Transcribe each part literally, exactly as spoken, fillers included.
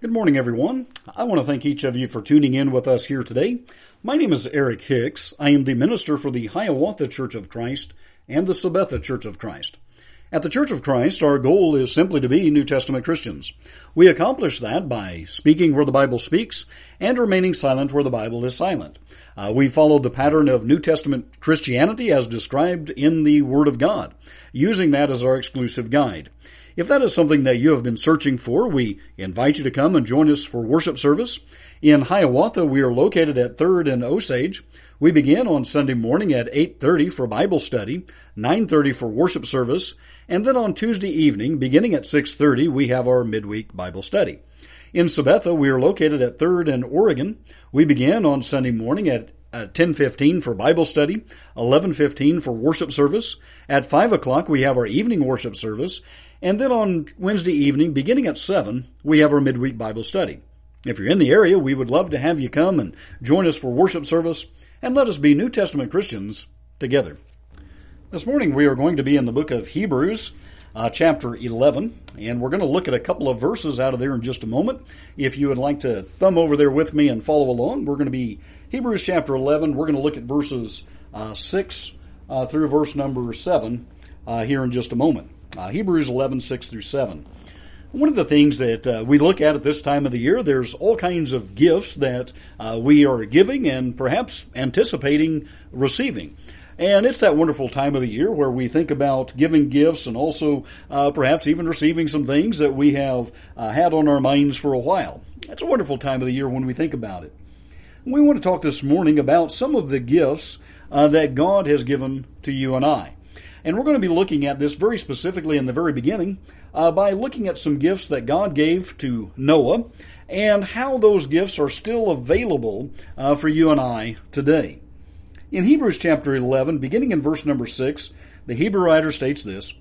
Good morning, everyone. I want to thank each of you for tuning in with us here today. My name is Eric Hicks. I am the minister for the Hiawatha Church of Christ and the Sabetha Church of Christ. At the Church of Christ, our goal is simply to be New Testament Christians. We accomplish that by speaking where the Bible speaks and remaining silent where the Bible is silent. Uh, we follow the pattern of New Testament Christianity as described in the Word of God, using that as our exclusive guide. If that is something that you have been searching for, we invite you to come and join us for worship service. In Hiawatha, we are located at third and Osage. We begin on Sunday morning at eight thirty for Bible study, nine thirty for worship service, and then on Tuesday evening, beginning at six thirty, we have our midweek Bible study. In Sabetha, we are located at third and Oregon. We begin on Sunday morning at At ten fifteen for Bible study, eleven fifteen for worship service. At five o'clock, we have our evening worship service. And then on Wednesday evening, beginning at seven, we have our midweek Bible study. If you're in the area, we would love to have you come and join us for worship service, and let us be New Testament Christians together. This morning, we are going to be in the book of Hebrews, uh, chapter eleven, and we're going to look at a couple of verses out of there in just a moment. If you would like to thumb over there with me and follow along, we're going to be Hebrews chapter eleven. We're going to look at verses uh, six uh, through verse number seven uh, here in just a moment. Uh, Hebrews eleven, six through seven. One of the things that uh, we look at at this time of the year, there's all kinds of gifts that uh, we are giving and perhaps anticipating receiving. And it's that wonderful time of the year where we think about giving gifts and also uh, perhaps even receiving some things that we have uh, had on our minds for a while. It's a wonderful time of the year when we think about it. We want to talk this morning about some of the gifts uh, that God has given to you and I. And we're going to be looking at this very specifically in the very beginning uh, by looking at some gifts that God gave to Noah and how those gifts are still available uh, for you and I today. In Hebrews chapter eleven, beginning in verse number six, the Hebrew writer states this.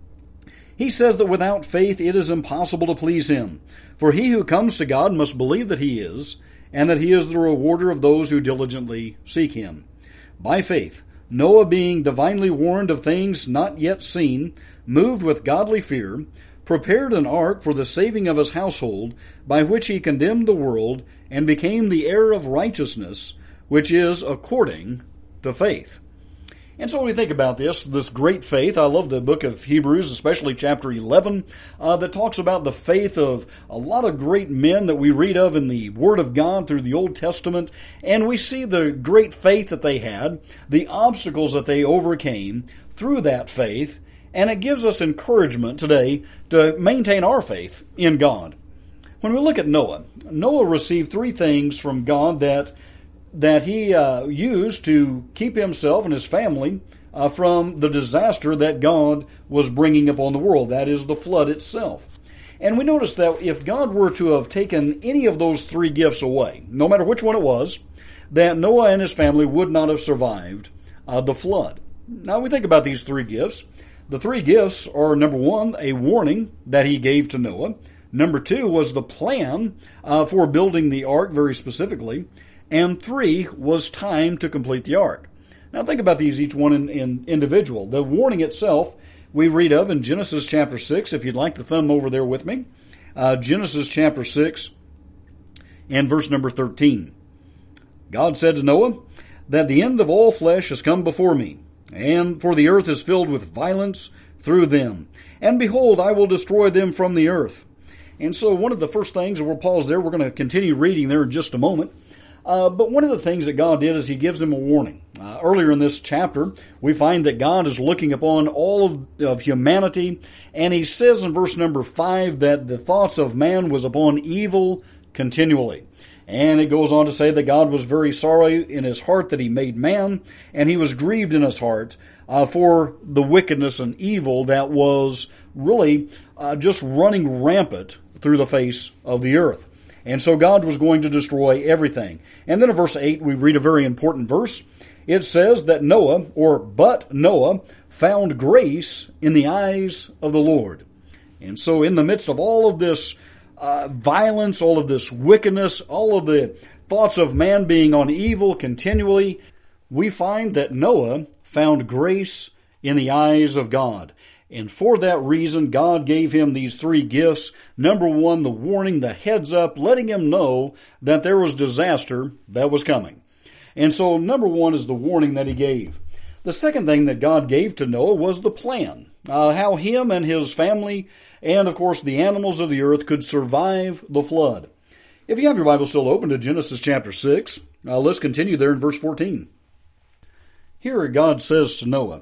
He says that without faith it is impossible to please Him. For he who comes to God must believe that He is, and that He is the rewarder of those who diligently seek Him. By faith, Noah, being divinely warned of things not yet seen, moved with godly fear, prepared an ark for the saving of his household, by which he condemned the world, and became the heir of righteousness, which is according to faith. And so when we think about this, this great faith, I love the book of Hebrews, especially chapter eleven, uh, that talks about the faith of a lot of great men that we read of in the Word of God through the Old Testament, and we see the great faith that they had, the obstacles that they overcame through that faith, and it gives us encouragement today to maintain our faith in God. When we look at Noah, Noah received three things from God that that he uh, used to keep himself and his family uh, from the disaster that God was bringing upon the world. That is the flood itself. And we notice that if God were to have taken any of those three gifts away, no matter which one it was, that Noah and his family would not have survived uh, the flood. Now we think about these three gifts. The three gifts are, number one, a warning that he gave to Noah. Number two was the plan uh, for building the ark very specifically. And three was time to complete the ark. Now think about these, each one in, in individual. The warning itself we read of in Genesis chapter six, if you'd like to thumb over there with me. Uh, Genesis chapter six and verse number thirteen. God said to Noah, that the end of all flesh has come before me, and for the earth is filled with violence through them. And behold, I will destroy them from the earth. And so one of the first things, and we'll pause there, we're going to continue reading there in just a moment. Uh, but one of the things that God did is He gives him a warning. Uh, earlier in this chapter, we find that God is looking upon all of, of humanity, and He says in verse number five that the thoughts of man was upon evil continually. And it goes on to say that God was very sorry in His heart that He made man, and He was grieved in His heart uh, for the wickedness and evil that was really uh, just running rampant through the face of the earth. And so God was going to destroy everything. And then in verse eight, we read a very important verse. It says that Noah, or but Noah, found grace in the eyes of the Lord. And so in the midst of all of this uh, violence, all of this wickedness, all of the thoughts of man being on evil continually, we find that Noah found grace in the eyes of God. And for that reason, God gave him these three gifts. Number one, the warning, the heads up, letting him know that there was disaster that was coming. And so number one is the warning that he gave. The second thing that God gave to Noah was the plan, uh, how him and his family and, of course, the animals of the earth could survive the flood. If you have your Bible still open to Genesis chapter six, uh, let's continue there in verse fourteen. Here God says to Noah,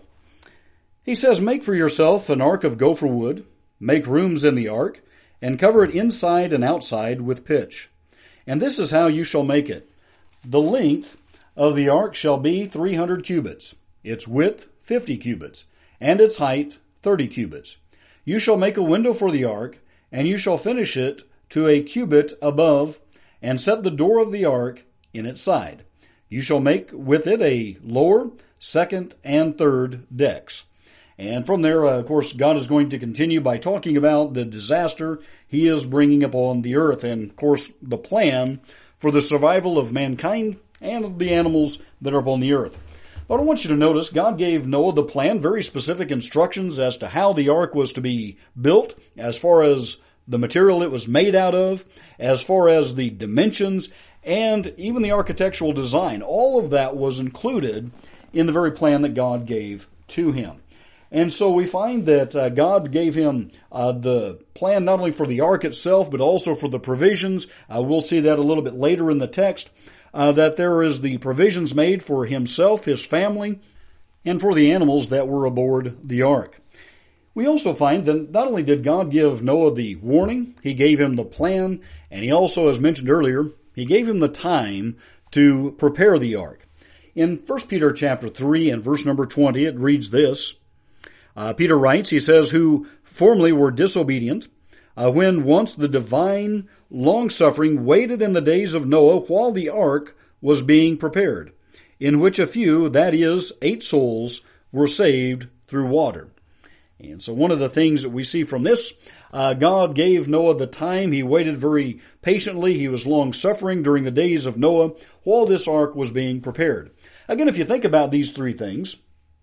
he says, "Make for yourself an ark of gopher wood, make rooms in the ark, and cover it inside and outside with pitch. And this is how you shall make it. The length of the ark shall be three hundred cubits, its width fifty cubits, and its height thirty cubits. You shall make a window for the ark, and you shall finish it to a cubit above, and set the door of the ark in its side. You shall make with it a lower, second, and third decks." And from there, uh, of course, God is going to continue by talking about the disaster he is bringing upon the earth, and, of course, the plan for the survival of mankind and of the animals that are upon the earth. But I want you to notice God gave Noah the plan, very specific instructions as to how the ark was to be built, as far as the material it was made out of, as far as the dimensions, and even the architectural design. All of that was included in the very plan that God gave to him. And so we find that uh, God gave him uh, the plan not only for the ark itself, but also for the provisions. Uh, we'll see that a little bit later in the text, uh, that there is the provisions made for himself, his family, and for the animals that were aboard the ark. We also find that not only did God give Noah the warning, he gave him the plan, and he also, as mentioned earlier, he gave him the time to prepare the ark. In First Peter chapter three and verse number twenty, it reads this. Uh, Peter writes, he says, "Who formerly were disobedient, uh, when once the divine long-suffering waited in the days of Noah while the ark was being prepared, in which a few, that is, eight souls, were saved through water." And so one of the things that we see from this, uh, God gave Noah the time. He waited very patiently. He was long-suffering during the days of Noah while this ark was being prepared. Again, if you think about these three things,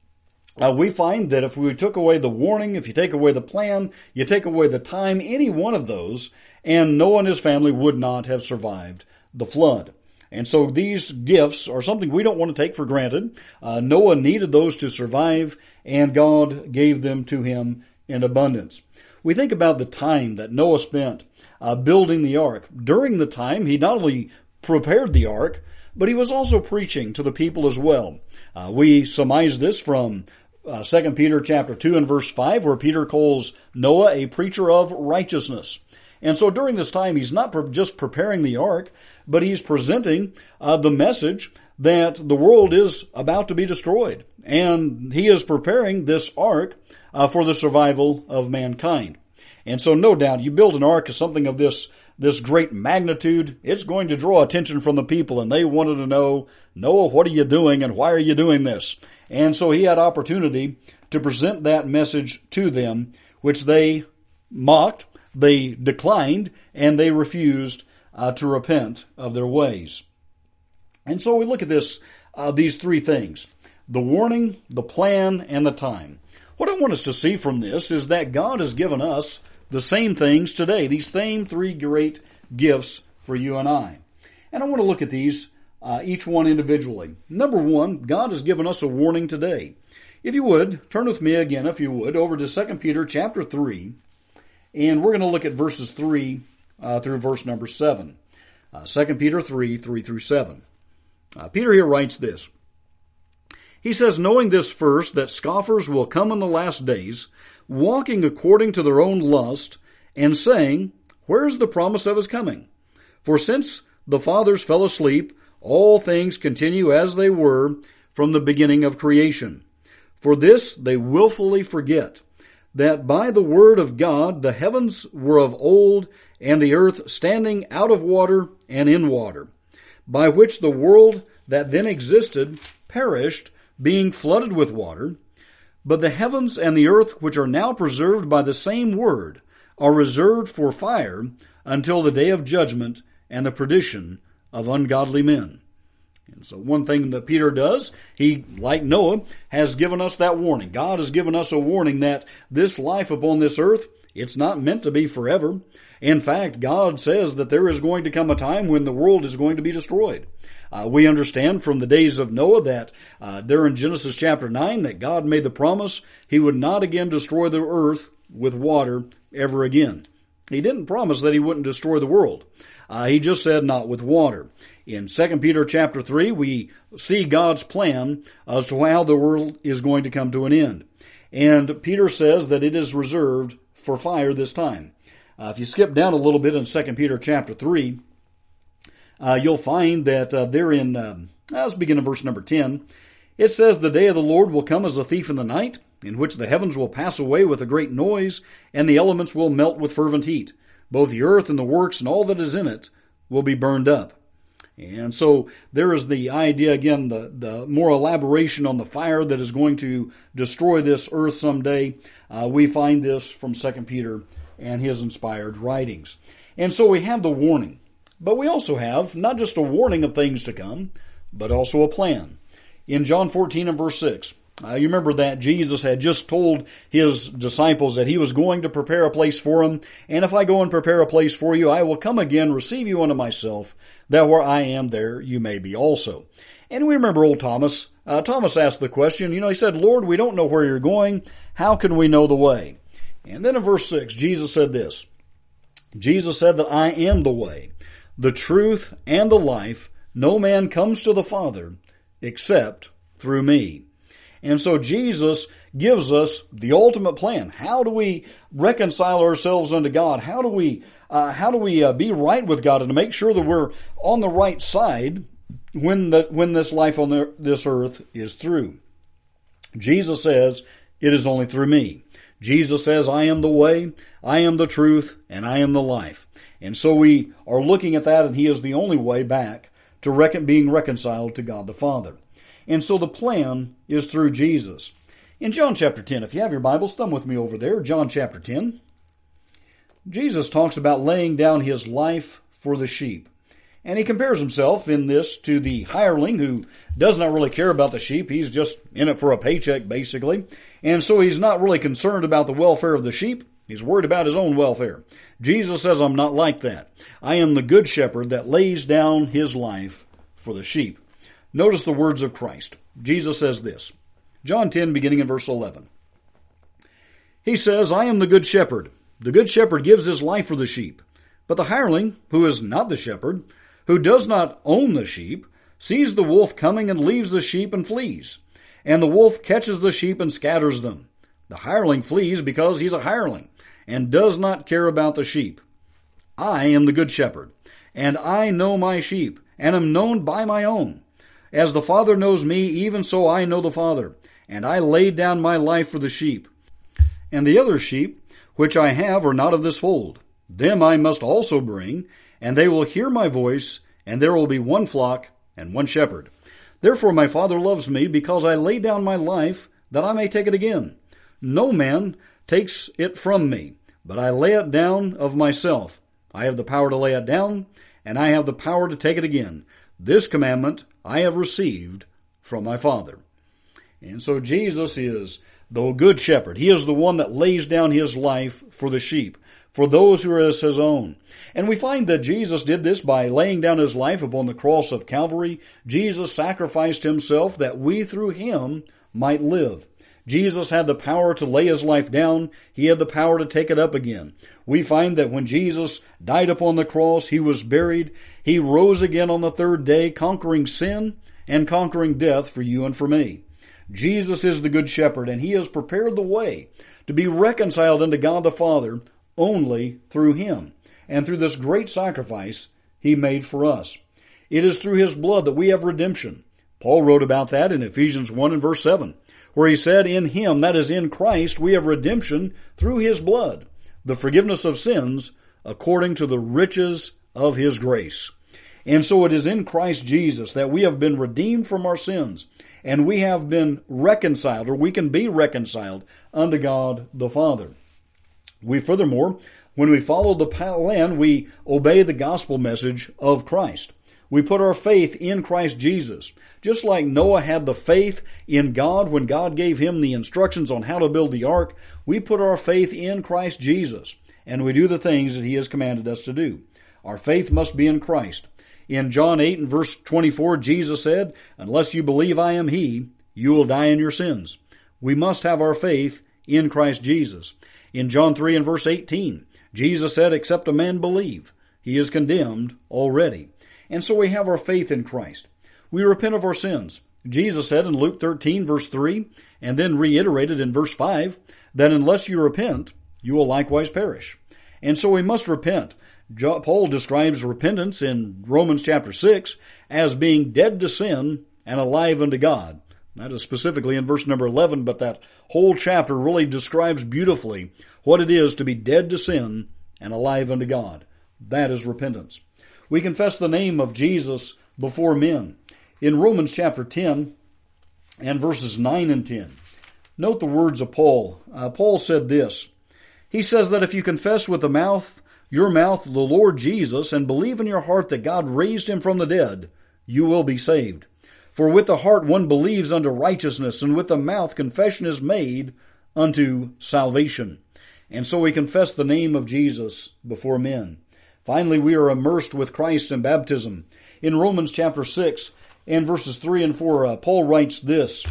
Uh, we find that if we took away the warning, if you take away the plan, you take away the time, any one of those, and Noah and his family would not have survived the flood. And so these gifts are something we don't want to take for granted. Uh, Noah needed those to survive, and God gave them to him in abundance. We think about the time that Noah spent uh, building the ark. During the time, he not only prepared the ark, but he was also preaching to the people as well. Uh, we surmise this from Uh, Second Peter chapter two and verse five, where Peter calls Noah a preacher of righteousness. And so during this time, he's not pre- just preparing the ark, but he's presenting uh, the message that the world is about to be destroyed. And he is preparing this ark uh, for the survival of mankind. And so no doubt, you build an ark of something of this this great magnitude, it's going to draw attention from the people, and they wanted to know, Noah, what are you doing, and why are you doing this? And so he had opportunity to present that message to them, which they mocked, they declined, and they refused uh, to repent of their ways. And so we look at this, uh, these three things, the warning, the plan, and the time. What I want us to see from this is that God has given us the same things today, these same three great gifts for you and I. And I want to look at these, uh, each one individually. Number one, God has given us a warning today. If you would, turn with me again, if you would, over to Second Peter chapter three, and we're going to look at verses three uh, through verse number seven. Uh, Second Peter three, three through seven. Uh, Peter here writes this. He says, "Knowing this first, that scoffers will come in the last days, walking according to their own lust, and saying, Where is the promise of his coming? For since the fathers fell asleep, all things continue as they were from the beginning of creation. For this they willfully forget, that by the word of God the heavens were of old, and the earth standing out of water and in water, by which the world that then existed perished, being flooded with water. But the heavens and the earth, which are now preserved by the same word, are reserved for fire until the day of judgment and the perdition of ungodly men." And so one thing that Peter does, he, like Noah, has given us that warning. God has given us a warning that this life upon this earth, it's not meant to be forever. In fact, God says that there is going to come a time when the world is going to be destroyed. Uh, we understand from the days of Noah that uh, there in Genesis chapter nine that God made the promise he would not again destroy the earth with water ever again. He didn't promise that he wouldn't destroy the world. Uh, he just said not with water. In Second Peter chapter three, we see God's plan as to how the world is going to come to an end. And Peter says that it is reserved for fire this time. Uh, if you skip down a little bit in Second Peter chapter three, Uh, you'll find that uh, there in, um, let's begin in verse number ten, it says, "The day of the Lord will come as a thief in the night, in which the heavens will pass away with a great noise, and the elements will melt with fervent heat. Both the earth and the works and all that is in it will be burned up." And so there is the idea, again, the, the more elaboration on the fire that is going to destroy this earth someday. Uh, we find this from Second Peter and his inspired writings. And so we have the warning. But we also have not just a warning of things to come, but also a plan. In John fourteen and verse six, uh, you remember that Jesus had just told his disciples that he was going to prepare a place for them. "And if I go and prepare a place for you, I will come again, receive you unto myself, that where I am, there you may be also." And we remember old Thomas. Uh, Thomas asked the question, you know, he said, "Lord, we don't know where you're going. How can we know the way?" And then in verse six, Jesus said this. Jesus said that I am the way, the truth, and the life. No man comes to the Father except through me. And so Jesus gives us the ultimate plan. How do we reconcile ourselves unto God? How do we uh, how do we uh, be right with God and to make sure that we're on the right side when the when this life on the, this earth is through? Jesus says it is only through me. Jesus says, "I am the way, I am the truth, and I am the life." And so we are looking at that, and he is the only way back to reckon, being reconciled to God the Father. And so the plan is through Jesus. In John chapter ten, if you have your Bibles, thumb with me over there, John chapter ten. Jesus talks about laying down his life for the sheep. And he compares himself in this to the hireling who does not really care about the sheep. He's just in it for a paycheck, basically. And so he's not really concerned about the welfare of the sheep. He's worried about his own welfare. Jesus says, "I'm not like that. I am the good shepherd that lays down his life for the sheep." Notice the words of Christ. Jesus says this, John ten, beginning in verse eleven. He says, "I am the good shepherd. The good shepherd gives his life for the sheep. But the hireling, who is not the shepherd, who does not own the sheep, sees the wolf coming and leaves the sheep and flees. And the wolf catches the sheep and scatters them. The hireling flees because he's a hireling and does not care about the sheep. I am the good shepherd, and I know my sheep, and am known by my own. As the Father knows me, even so I know the Father, and I lay down my life for the sheep. And the other sheep, which I have, are not of this fold. Them I must also bring, and they will hear my voice, and there will be one flock and one shepherd. Therefore my Father loves me, because I lay down my life, that I may take it again. No man takes it from me, but I lay it down of myself. I have the power to lay it down, and I have the power to take it again. This commandment I have received from my Father." And so Jesus is the good shepherd. He is the one that lays down his life for the sheep, for those who are as his own. And we find that Jesus did this by laying down his life upon the cross of Calvary. Jesus sacrificed himself that we through him might live. Jesus had the power to lay his life down. He had the power to take it up again. We find that when Jesus died upon the cross, he was buried. He rose again on the third day, conquering sin and conquering death for you and for me. Jesus is the good shepherd, and he has prepared the way to be reconciled unto God the Father only through him and through this great sacrifice he made for us. It is through his blood that we have redemption. Paul wrote about that in Ephesians one and verse seven, where he said, "In him," that is in Christ, "we have redemption through his blood, the forgiveness of sins according to the riches of his grace." And so it is in Christ Jesus that we have been redeemed from our sins, and we have been reconciled, or we can be reconciled unto God the Father. We furthermore, when we follow the plan, we obey the gospel message of Christ. We put our faith in Christ Jesus. Just like Noah had the faith in God when God gave him the instructions on how to build the ark, we put our faith in Christ Jesus, and we do the things that he has commanded us to do. Our faith must be in Christ. In John eight and verse twenty-four, Jesus said, "Unless you believe I am he, you will die in your sins." We must have our faith in Christ Jesus. In John three and verse eighteen, Jesus said, "Except a man believe, he is condemned already." And so we have our faith in Christ. We repent of our sins. Jesus said in Luke thirteen verse three, and then reiterated in verse five, that unless you repent, you will likewise perish. And so we must repent. Paul describes repentance in Romans chapter six as being dead to sin and alive unto God. That is specifically in verse number eleven, but that whole chapter really describes beautifully what it is to be dead to sin and alive unto God. That is repentance. We confess the name of Jesus before men. In Romans chapter ten and verses nine and ten, note the words of Paul. Uh, Paul said this. He says that if you confess with the mouth, your mouth, the Lord Jesus, and believe in your heart that God raised him from the dead, you will be saved. For with the heart one believes unto righteousness, and with the mouth confession is made unto salvation. And so we confess the name of Jesus before men. Finally, we are immersed with Christ in baptism. In Romans chapter six and verses three and four, uh, Paul writes this.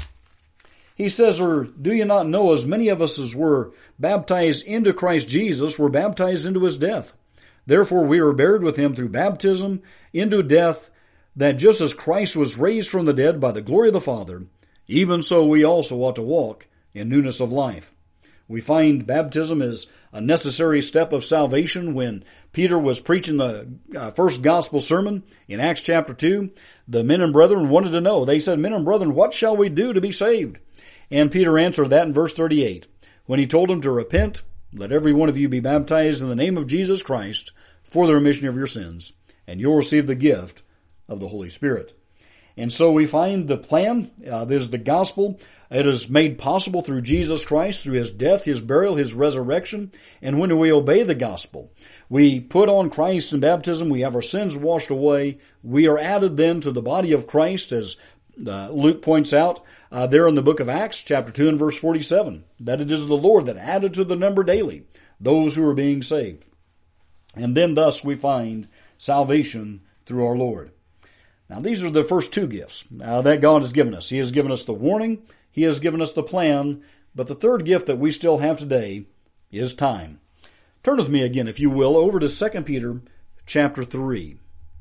He says, "Or do you not know, as many of us as were baptized into Christ Jesus were baptized into his death? Therefore we are buried with him through baptism into death, that just as Christ was raised from the dead by the glory of the Father, even so we also ought to walk in newness of life." We find baptism is a necessary step of salvation. When Peter was preaching the uh, first gospel sermon in Acts chapter two, the men and brethren wanted to know. They said, "Men and brethren, what shall we do to be saved?" And Peter answered that in verse thirty-eight, when he told them to repent, "Let every one of you be baptized in the name of Jesus Christ for the remission of your sins, and you'll receive the gift of the Holy Spirit." And so we find the plan. Uh, there's the gospel. It is made possible through Jesus Christ, through his death, his burial, his resurrection. And when we obey the gospel, we put on Christ in baptism. We have our sins washed away. We are added then to the body of Christ, as uh, Luke points out uh, there in the book of Acts, chapter two and verse forty-seven, that it is the Lord that added to the number daily those who are being saved. And then thus we find salvation through our Lord. Now, these are the first two gifts uh, that God has given us. He has given us the warning. He has given us the plan. But the third gift that we still have today is time. Turn with me again, if you will, over to Second Peter chapter three.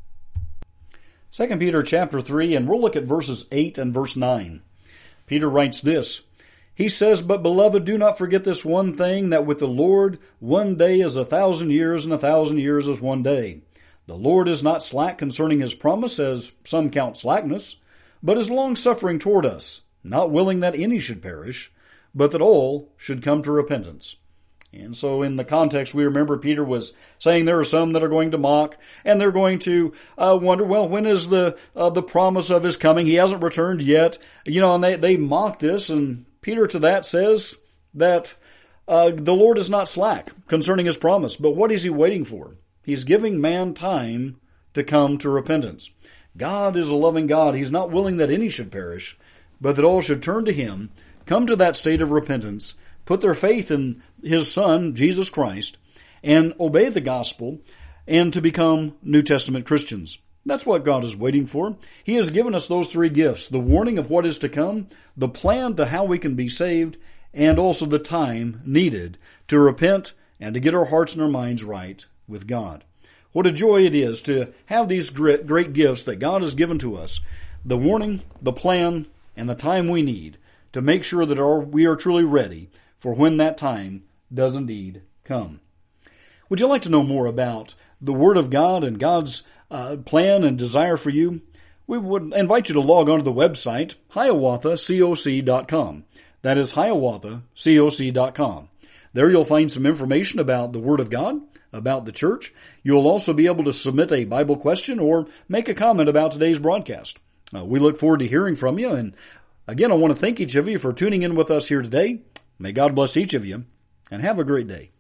Second Peter chapter three, and we'll look at verses eight and verse nine. Peter writes this. He says, "But beloved, do not forget this one thing, that with the Lord one day is a thousand years, and a thousand years is one day. The Lord is not slack concerning his promise, as some count slackness, but is long-suffering toward us, not willing that any should perish, but that all should come to repentance." And so in the context, we remember Peter was saying there are some that are going to mock, and they're going to uh, wonder, well, when is the uh, the promise of his coming? He hasn't returned yet. You know, and they, they mock this, and Peter to that says that uh, the Lord is not slack concerning his promise, but what is he waiting for? He's giving man time to come to repentance. God is a loving God. He's not willing that any should perish, but that all should turn to him, come to that state of repentance, put their faith in his Son, Jesus Christ, and obey the gospel, and to become New Testament Christians. That's what God is waiting for. He has given us those three gifts, the warning of what is to come, the plan to how we can be saved, and also the time needed to repent and to get our hearts and our minds right with God. What a joy it is to have these great, great gifts that God has given to us, the warning, the plan, and the time we need to make sure that our, we are truly ready for when that time does indeed come. Would you like to know more about the Word of God and God's uh, plan and desire for you? We would invite you to log on to the website, Hiawatha Coc dot com. That is Hiawatha Coc dot com. There you'll find some information about the Word of God, about the church. You'll also be able to submit a Bible question or make a comment about today's broadcast. Uh, we look forward to hearing from you. And again, I want to thank each of you for tuning in with us here today. May God bless each of you, and have a great day.